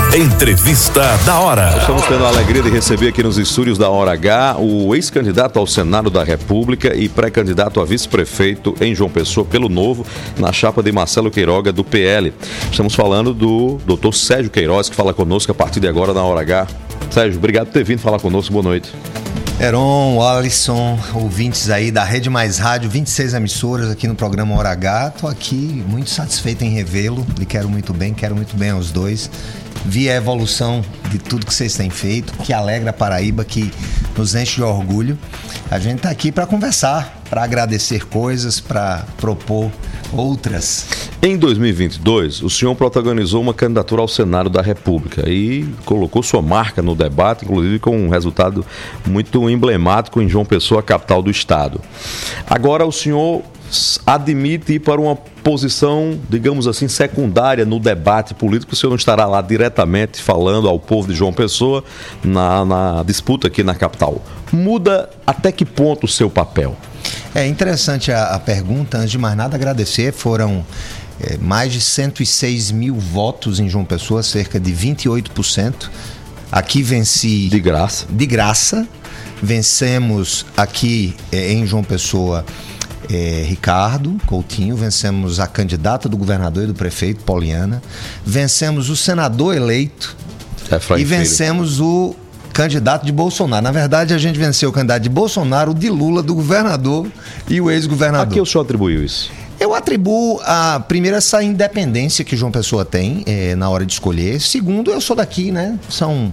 Entrevista da Hora. Estamos tendo a alegria de receber aqui nos estúdios da Hora H o ex-candidato ao Senado da República e pré-candidato a vice-prefeito em João Pessoa pelo Novo, na chapa de Marcelo Queiroga, do PL. Estamos falando do Dr. Sérgio Queiroz, que fala conosco a partir de agora na Hora H. Sérgio, obrigado por ter vindo falar conosco. Boa noite. Heron, Alisson, ouvintes aí da Rede Mais Rádio, 26 emissoras aqui no programa Hora H. Estou aqui muito satisfeito em revê-lo. Lhe quero muito bem aos dois. Vi a evolução de tudo que vocês têm feito, que alegra a Paraíba, que nos enche de orgulho. A gente está aqui para conversar, para agradecer coisas, para propor outras. Em 2022, o senhor protagonizou uma candidatura ao Senado da República e colocou sua marca no debate, inclusive com um resultado muito emblemático em João Pessoa, capital do estado. Agora o senhor admite ir para uma posição, digamos assim, secundária no debate político. O senhor não estará lá diretamente falando ao povo de João Pessoa na disputa aqui na capital. Muda até que ponto o seu papel? É interessante a pergunta. Antes de mais nada, agradecer. Foram mais de 106 mil votos em João Pessoa, cerca de 28%. Aqui venci... De graça. De graça. Vencemos aqui em João Pessoa Ricardo Coutinho, vencemos a candidata do governador e do prefeito, Poliana, vencemos o senador eleito e vencemos o candidato de Bolsonaro. Na verdade, a gente venceu o candidato de Bolsonaro, o de Lula, do governador e o ex-governador. A que o senhor atribuiu isso? Eu atribuo, primeiro, essa independência que João Pessoa tem na hora de escolher. Segundo, eu sou daqui, né? São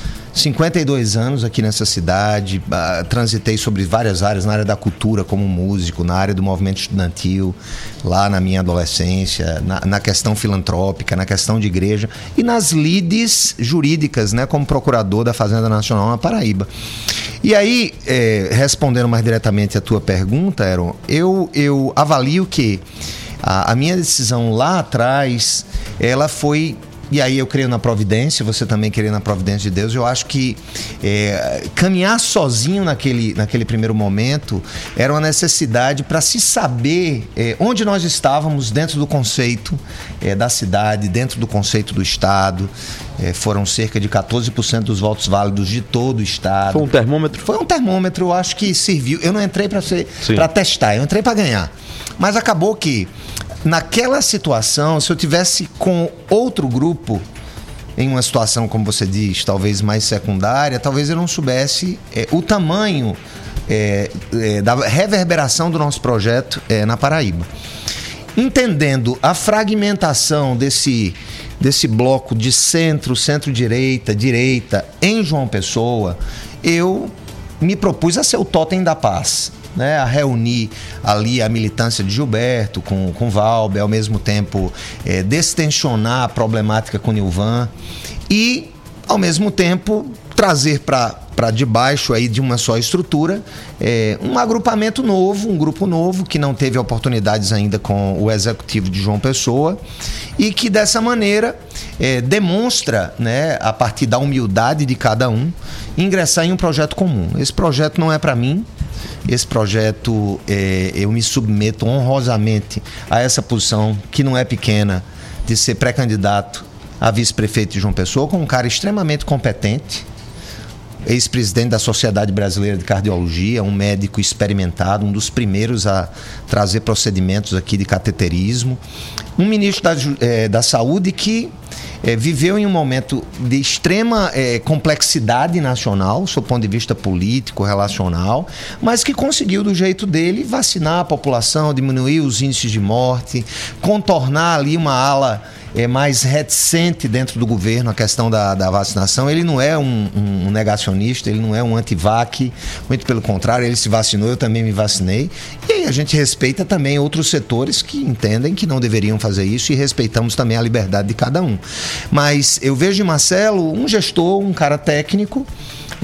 52 anos aqui nessa cidade, transitei sobre várias áreas, na área da cultura como músico, na área do movimento estudantil, lá na minha adolescência, na questão filantrópica, na questão de igreja e nas lides jurídicas, né, como procurador da Fazenda Nacional na Paraíba. E aí, respondendo mais diretamente a tua pergunta, Heron, eu avalio que a minha decisão lá atrás, ela foi... E aí eu creio na providência, você também crê na providência de Deus. Eu acho que caminhar sozinho naquele primeiro momento era uma necessidade para se saber onde nós estávamos dentro do conceito da cidade, dentro do conceito do estado. Foram cerca de 14% dos votos válidos de todo o estado. Foi um termômetro? Foi um termômetro, eu acho que serviu. Eu não entrei para testar, eu entrei para ganhar. Mas acabou que naquela situação, se eu tivesse com outro grupo, em uma situação, como você diz, talvez mais secundária, talvez eu não soubesse o tamanho da reverberação do nosso projeto na Paraíba. Entendendo a fragmentação desse bloco de centro-direita, direita, em João Pessoa, eu me propus a ser o totem da paz, né, a reunir ali a militância de Gilberto com Valber, ao mesmo tempo destensionar a problemática com Nilvan e, ao mesmo tempo, trazer para debaixo aí de uma só estrutura um agrupamento novo, um grupo novo que não teve oportunidades ainda com o executivo de João Pessoa e que dessa maneira demonstra, né, a partir da humildade de cada um, ingressar em um projeto comum. Esse projeto não é para mim. Esse projeto, eu me submeto honrosamente a essa posição, que não é pequena, de ser pré-candidato a vice-prefeito de João Pessoa, com um cara extremamente competente, ex-presidente da Sociedade Brasileira de Cardiologia, um médico experimentado, um dos primeiros a trazer procedimentos aqui de cateterismo, um ministro da Saúde que viveu em um momento de extrema complexidade nacional, do ponto de vista político, relacional, mas que conseguiu, do jeito dele, vacinar a população, diminuir os índices de morte, contornar ali uma ala mais reticente dentro do governo a questão da vacinação. Ele não é um negacionista, ele não é um anti-vac, muito pelo contrário, ele se vacinou, eu também me vacinei. E aí a gente respeita também outros setores que entendem que não deveriam fazer isso e respeitamos também a liberdade de cada um. Mas eu vejo em Marcelo um gestor, um cara técnico,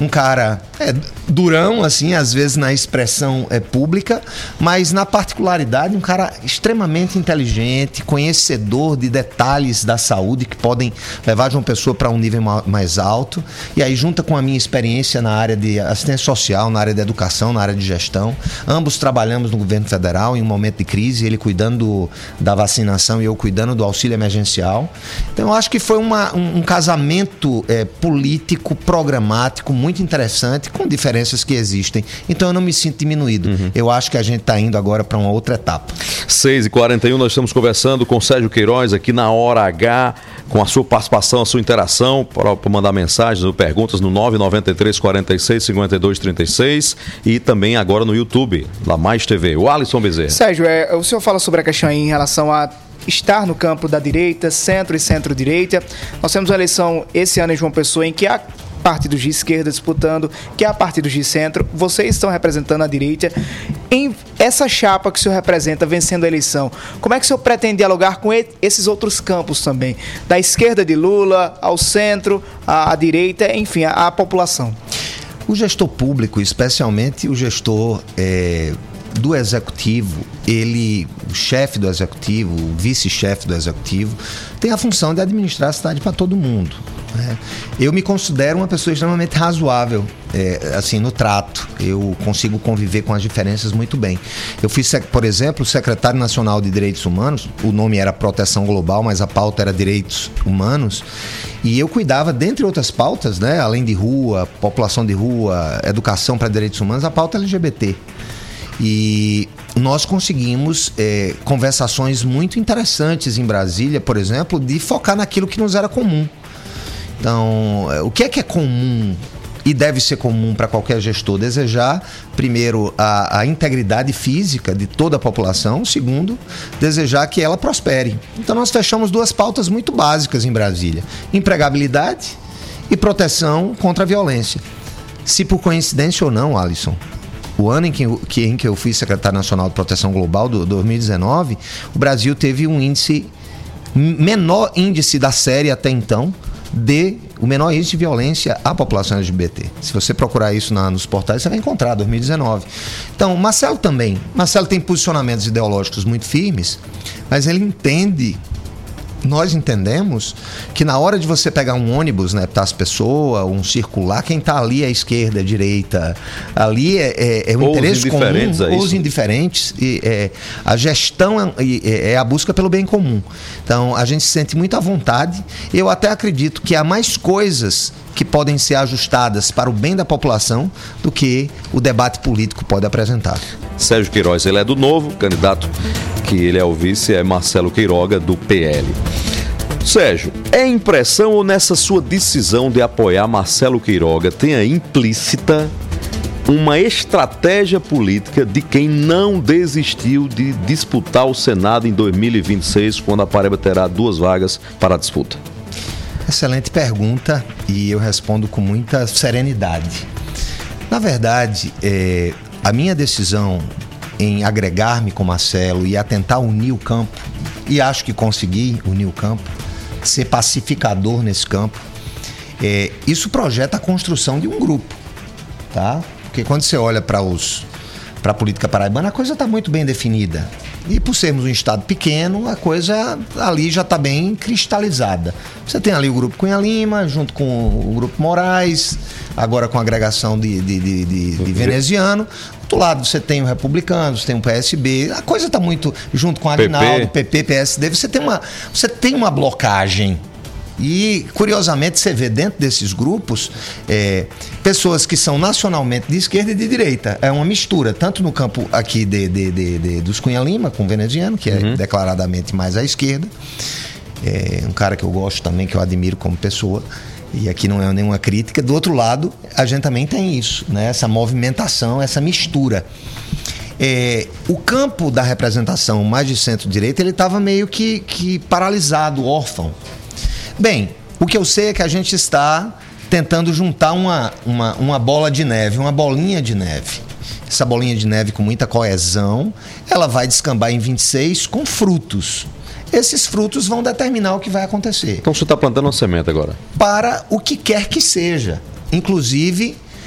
um cara durão, assim, às vezes na expressão pública, mas na particularidade um cara extremamente inteligente, conhecedor de detalhes da saúde que podem levar João Pessoa para um nível mais alto. E aí junta com a minha experiência na área de assistência social, na área de educação, na área de gestão. Ambos trabalhamos no governo federal em um momento de crise, ele cuidando da vacinação e eu cuidando do auxílio emergencial. Então eu acho que foi um casamento político, programático, muito interessante, com diferenças que existem. Então eu não me sinto diminuído. Eu acho que a gente está indo agora para uma outra etapa. 6h41, nós estamos conversando com Sérgio Queiroz aqui na Hora H, com a sua participação, a sua interação, para mandar mensagens ou perguntas no 993 46 52 36 e também agora no YouTube, da Mais TV. O Alisson Bezerra. Sérgio, o senhor fala sobre a questão aí em relação a estar no campo da direita, centro e centro-direita. Nós temos uma eleição esse ano em João Pessoa em que há partidos de esquerda disputando, que há partidos de centro. Vocês estão representando a direita. Em essa chapa que o senhor representa, vencendo a eleição, como é que o senhor pretende dialogar com esses outros campos também? Da esquerda de Lula, ao centro, à direita, enfim, à população. O gestor público, especialmente o gestor do executivo, o chefe do executivo, o vice-chefe do executivo, tem a função de administrar a cidade para todo mundo. Eu me considero uma pessoa extremamente razoável, assim, no trato. Eu consigo conviver com as diferenças muito bem. Eu fui, por exemplo, secretário nacional de Direitos Humanos. O nome era Proteção Global, mas a pauta era Direitos Humanos. E eu cuidava, dentre outras pautas, né, além de rua, população de rua, educação para direitos humanos, a pauta LGBT. E nós conseguimos conversações muito interessantes em Brasília, por exemplo, de focar naquilo que nos era comum. Então, o que é comum e deve ser comum para qualquer gestor? Desejar, primeiro, a integridade física de toda a população. Segundo, desejar que ela prospere. Então, nós fechamos duas pautas muito básicas em Brasília: empregabilidade e proteção contra a violência. Se por coincidência ou não, Alisson, o ano em que eu fui secretário nacional de Proteção Global, 2019, o Brasil teve menor índice da série até então, o menor índice de violência à população LGBT. Se você procurar isso nos portais, você vai encontrar, 2019. Então, Marcelo tem posicionamentos ideológicos muito firmes, mas ele entende, nós entendemos, que na hora de você pegar um ônibus, né, para as pessoas, um circular, quem está ali é a esquerda, é a direita, ali é o interesse comum, ou os indiferentes, a gestão é a busca pelo bem comum. Então, a gente se sente muito à vontade. Eu até acredito que há mais coisas que podem ser ajustadas para o bem da população do que o debate político pode apresentar. Sérgio Queiroz, ele é do Novo, candidato que ele é o vice é Marcelo Queiroga, do PL. Sérgio, é impressão ou nessa sua decisão de apoiar Marcelo Queiroga tenha implícita uma estratégia política de quem não desistiu de disputar o Senado em 2026, quando a Paraíba terá 2 vagas para a disputa? Excelente pergunta, e eu respondo com muita serenidade. Na verdade, a minha decisão em agregar-me com Marcelo e a tentar unir o campo, e acho que consegui unir o campo, ser pacificador nesse campo, isso projeta a construção de um grupo, tá? Porque quando você olha para a política paraibana, a coisa está muito bem definida. E por sermos um estado pequeno, a coisa ali já está bem cristalizada. Você tem ali o Grupo Cunha Lima, junto com o Grupo Moraes, agora com a agregação de veneziano. Do outro lado você tem o Republicano, você tem o PSB. A coisa está muito junto com a Aguinaldo, PP, PSD. Você tem uma blocagem. E, curiosamente, você vê dentro desses grupos pessoas que são nacionalmente de esquerda e de direita. É uma mistura, tanto no campo aqui dos Cunha Lima, com o veneziano, que é declaradamente mais à esquerda. Um cara que eu gosto também, que eu admiro como pessoa. E aqui não é nenhuma crítica. Do outro lado, a gente também tem isso, né? Essa movimentação, essa mistura. O campo da representação mais de centro-direita, ele estava meio que paralisado, órfão. Bem, o que eu sei é que a gente está tentando juntar uma bola de neve, uma bolinha de neve. Essa bolinha de neve com muita coesão, ela vai descambar em 26 com frutos. Esses frutos vão determinar o que vai acontecer. Então você está plantando uma semente agora? Para o que quer que seja. Inclusive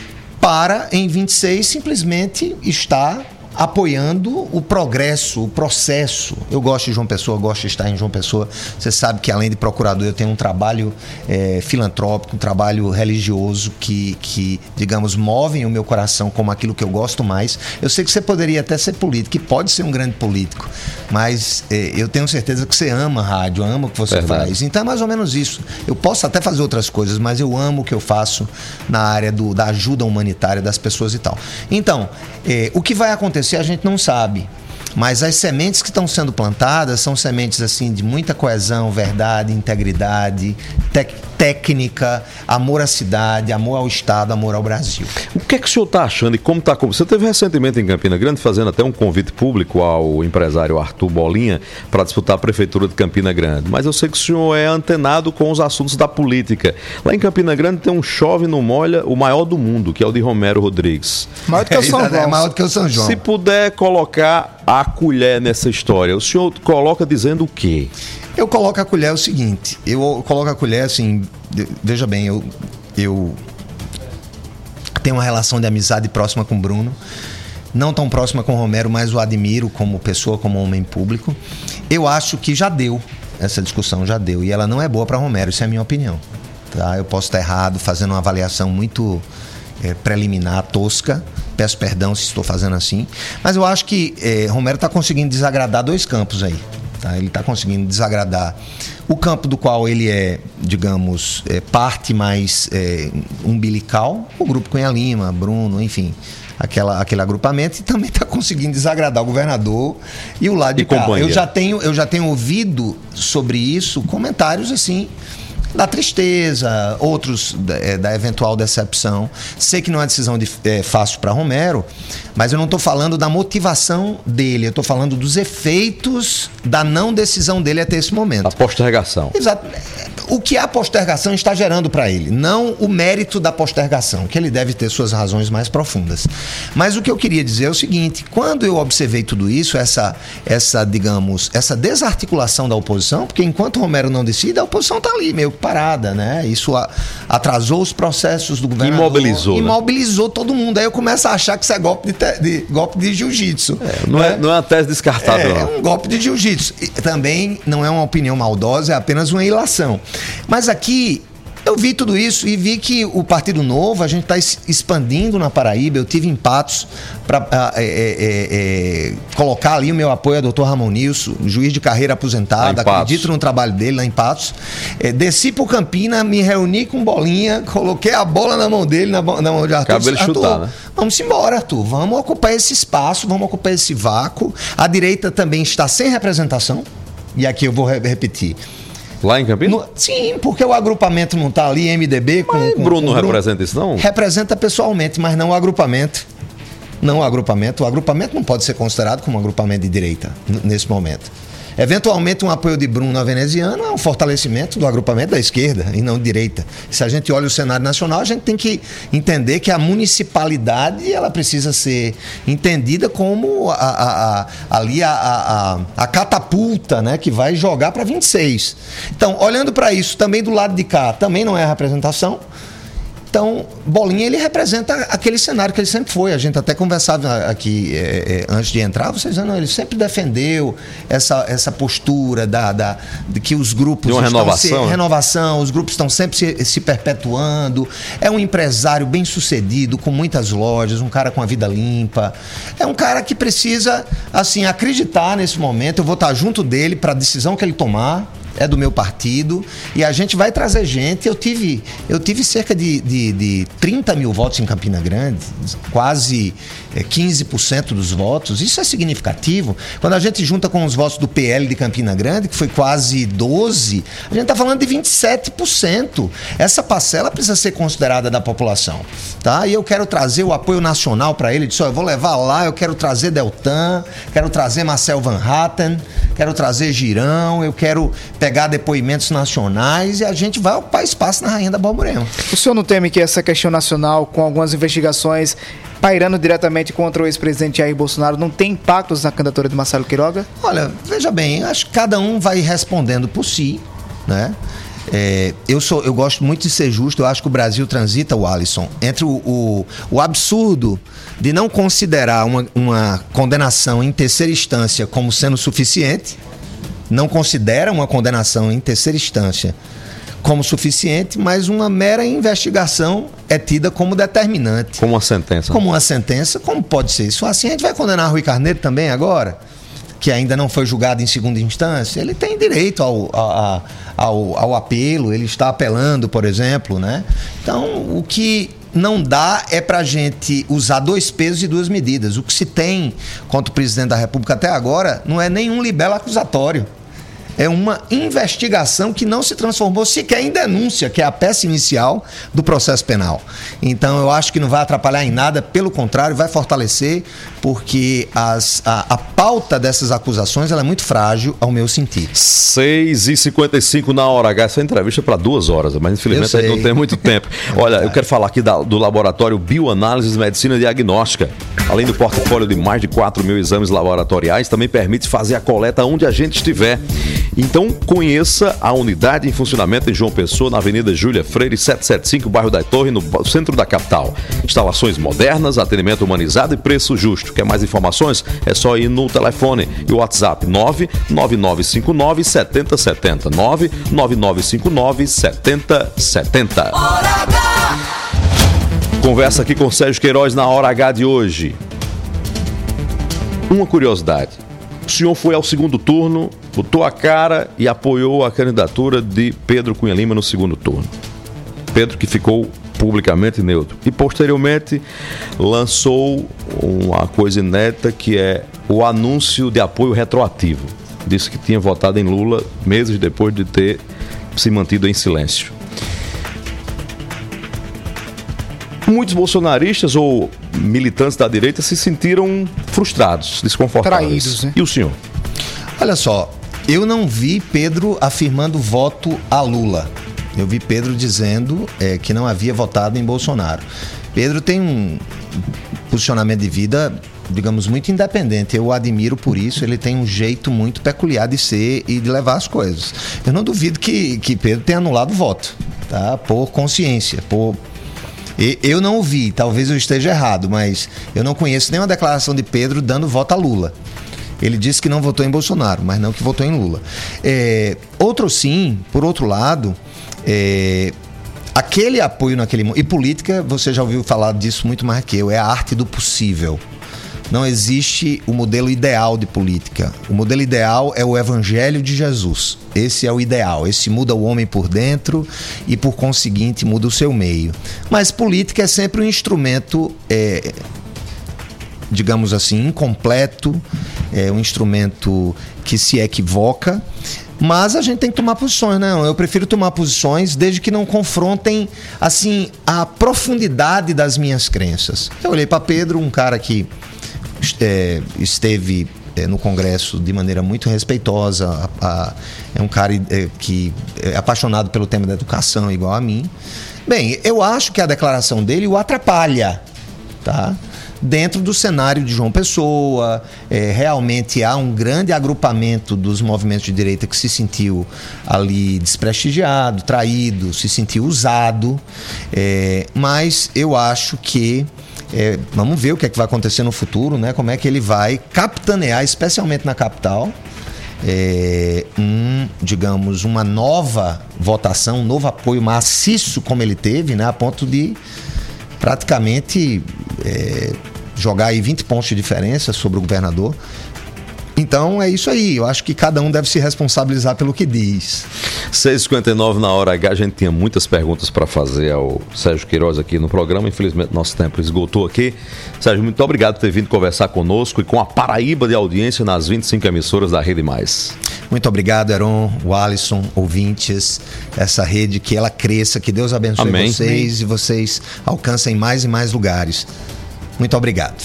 para, em 26, simplesmente estar apoiando o progresso, o processo. Eu gosto de João Pessoa, gosto de estar em João Pessoa. Você sabe que, além de procurador, eu tenho um trabalho filantrópico, um trabalho religioso que, digamos, movem o meu coração como aquilo que eu gosto mais. Eu sei que você poderia até ser político, e pode ser um grande político, mas eu tenho certeza que você ama a rádio, ama o que você faz. Então é mais ou menos isso. Eu posso até fazer outras coisas, mas eu amo o que eu faço na área da ajuda humanitária das pessoas e tal. Então, o que vai acontecer a gente não sabe, mas as sementes que estão sendo plantadas são sementes assim de muita coesão, verdade, integridade, técnica, amor à cidade, amor ao Estado, amor ao Brasil. O que é que o senhor está achando e como está? Você esteve recentemente em Campina Grande fazendo até um convite público ao empresário Arthur Bolinha para disputar a prefeitura de Campina Grande, mas eu sei que o senhor é antenado com os assuntos da política. Lá em Campina Grande tem um chove não molha, o maior do mundo, que é o de Romero Rodrigues. Maior do que o São João. É maior do que o São João. Se puder colocar a colher nessa história, o senhor coloca dizendo o quê? Eu coloco a colher o seguinte, eu coloco a colher assim, veja bem, eu tenho uma relação de amizade próxima com o Bruno, não tão próxima com o Romero, mas o admiro como pessoa, como homem público. Eu acho que já deu, essa discussão já deu, e ela não é boa para Romero, isso é a minha opinião. Tá? Eu posso estar errado, fazendo uma avaliação muito preliminar, tosca, peço perdão se estou fazendo assim, mas eu acho que Romero está conseguindo desagradar dois campos aí. Tá? Ele está conseguindo desagradar o campo do qual ele é, digamos, parte mais umbilical, o grupo Cunha Lima, Bruno, enfim, aquele agrupamento, e também está conseguindo desagradar o governador e o lado de cá. Eu já tenho ouvido sobre isso comentários assim, da tristeza, outros da eventual decepção. Sei que não é uma decisão fácil para Romero, mas eu não estou falando da motivação dele, eu estou falando dos efeitos da não decisão dele até esse momento. A postergação. Exato. O que a postergação está gerando para ele, não o mérito da postergação, que ele deve ter suas razões mais profundas. Mas o que eu queria dizer é o seguinte: quando eu observei tudo isso, essa desarticulação da oposição, porque enquanto Romero não decide, a oposição está ali, meio parada, né? Isso atrasou os processos do governador. Imobilizou todo mundo. Aí eu começo a achar que isso é golpe de jiu-jitsu. Não é uma tese descartável. É um golpe de jiu-jitsu. Também não é uma opinião maldosa, é apenas uma ilação. Mas aqui eu vi tudo isso e vi que o Partido Novo, a gente está expandindo na Paraíba. Eu tive em Patos para colocar ali o meu apoio ao doutor Ramon Nilson, juiz de carreira aposentado, acredito no trabalho dele lá em Patos. Desci para o Campina, me reuni com Bolinha, coloquei a bola na mão dele, na mão de Arthur. Cabe ele chutar, né? Vamos embora, Arthur, vamos ocupar esse espaço, vamos ocupar esse vácuo. A direita também está sem representação, e aqui eu vou repetir. Lá em Campinas? Sim, porque o agrupamento não está ali, MDB com Bruno não representa isso, não? Representa pessoalmente, mas não o agrupamento. Não o agrupamento. O agrupamento não pode ser considerado como um agrupamento de direita nesse momento. Eventualmente, um apoio de Bruno a veneziano é um fortalecimento do agrupamento da esquerda e não de direita. Se a gente olha o cenário nacional, a gente tem que entender que a municipalidade ela precisa ser entendida como a catapulta, né, que vai jogar para 26. Então, olhando para isso, também do lado de cá, também não é a representação. Então, Bolinha, ele representa aquele cenário que ele sempre foi. A gente até conversava aqui antes de entrar, vocês dizendo, ele sempre defendeu essa postura de que os grupos... De uma renovação. Renovação, os grupos estão sempre se perpetuando. É um empresário bem sucedido, com muitas lojas, um cara com a vida limpa. É um cara que precisa, assim, acreditar nesse momento. Eu vou estar junto dele para a decisão que ele tomar. É do meu partido e a gente vai trazer gente. Eu tive cerca de 30 mil votos em Campina Grande, quase 15% dos votos. Isso é significativo. Quando a gente junta com os votos do PL de Campina Grande, que foi quase 12%, a gente está falando de 27%. Essa parcela precisa ser considerada da população, tá? E eu quero trazer o apoio nacional para ele. Eu vou levar lá, eu quero trazer Deltan, quero trazer Marcel Van Hatten, quero trazer Girão, eu quero pegar depoimentos nacionais e a gente vai ocupar espaço na Rainha da Borborema. O senhor não teme que essa questão nacional, com algumas investigações pairando diretamente contra o ex-presidente Jair Bolsonaro, não tem impactos na candidatura de Marcelo Queiroga? Olha, veja bem, acho que cada um vai respondendo por si, né? Eu gosto muito de ser justo. Eu acho que o Brasil transita, o Alisson, entre o absurdo de não considerar uma condenação em terceira instância como sendo suficiente, não considera uma condenação em terceira instância como suficiente, mas uma mera investigação é tida como determinante. Como uma sentença. Como uma sentença, como pode ser isso? Assim, a gente vai condenar Rui Carneiro também agora, que ainda não foi julgado em segunda instância. Ele tem direito ao apelo, ele está apelando, por exemplo, né? Então, o que não dá é pra gente usar 2 pesos e 2 medidas. O que se tem contra o presidente da República até agora não é nenhum libelo acusatório. É uma investigação que não se transformou sequer em denúncia, que é a peça inicial do processo penal. Então, eu acho que não vai atrapalhar em nada, pelo contrário, vai fortalecer, porque a pauta dessas acusações ela é muito frágil, ao meu sentir. 6h55 na hora H. Essa entrevista é para 2 horas, mas infelizmente a gente não tem muito tempo. Olha, eu quero falar aqui do laboratório Bioanálises Medicina Diagnóstica. Além do portfólio de mais de 4 mil exames laboratoriais, também permite fazer a coleta onde a gente estiver. Então, conheça a unidade em funcionamento em João Pessoa, na Avenida Júlia Freire, 775, bairro da Torre, no centro da capital. Instalações modernas, atendimento humanizado e preço justo. Quer mais informações? É só ir no telefone e o WhatsApp 99959-7070. 99959-7070. Conversa aqui com Sérgio Queiroz na Hora H de hoje. Uma curiosidade. O senhor foi ao segundo turno, botou a cara e apoiou a candidatura de Pedro Cunha Lima no segundo turno. Pedro, que ficou publicamente neutro. E posteriormente lançou uma coisa inédita, que é o anúncio de apoio retroativo. Disse que tinha votado em Lula meses depois de ter se mantido em silêncio. Muitos bolsonaristas ou militantes da direita se sentiram frustrados, desconfortáveis. Traídos, né? E o senhor? Olha só, eu não vi Pedro afirmando voto a Lula. Eu vi Pedro dizendo que não havia votado em Bolsonaro. Pedro tem um posicionamento de vida, digamos, muito independente. Eu o admiro por isso. Ele tem um jeito muito peculiar de ser e de levar as coisas. Eu não duvido que Pedro tenha anulado o voto, tá? Por consciência, Eu não ouvi, talvez eu esteja errado, mas eu não conheço nenhuma declaração de Pedro dando voto a Lula. Ele disse que não votou em Bolsonaro, mas não que votou em Lula. Por outro lado, aquele apoio naquele momento... E política, você já ouviu falar disso muito mais que eu, é a arte do possível. Não existe o modelo ideal de política. O modelo ideal é o Evangelho de Jesus. Esse é o ideal. Esse muda o homem por dentro e, por conseguinte, muda o seu meio. Mas política é sempre um instrumento, digamos assim, incompleto. É um instrumento que se equivoca. Mas a gente tem que tomar posições, né? Eu prefiro tomar posições desde que não confrontem, assim, a profundidade das minhas crenças. Eu olhei para Pedro, um cara que esteve no Congresso de maneira muito respeitosa, é um cara que é apaixonado pelo tema da educação, igual a mim. Bem, eu acho que a declaração dele o atrapalha, tá? Dentro do cenário de João Pessoa, realmente há um grande agrupamento dos movimentos de direita que se sentiu ali desprestigiado, traído, se sentiu usado, mas eu acho que vamos ver o que é que vai acontecer no futuro, né? Como é que ele vai capitanear, especialmente na capital, digamos, uma nova votação, um novo apoio maciço como ele teve, né? A ponto de praticamente jogar aí 20 pontos de diferença sobre o governador. Então é isso aí, eu acho que cada um deve se responsabilizar pelo que diz. 6h59 na Hora H, a gente tinha muitas perguntas para fazer ao Sérgio Queiroz aqui no programa, infelizmente nosso tempo esgotou aqui. Sérgio, muito obrigado por ter vindo conversar conosco e com a Paraíba de audiência nas 25 emissoras da Rede Mais. Muito obrigado, Heron, o Alisson, ouvintes, essa rede, que ela cresça, que Deus abençoe. Amém. Vocês e vocês alcancem mais e mais lugares. Muito obrigado.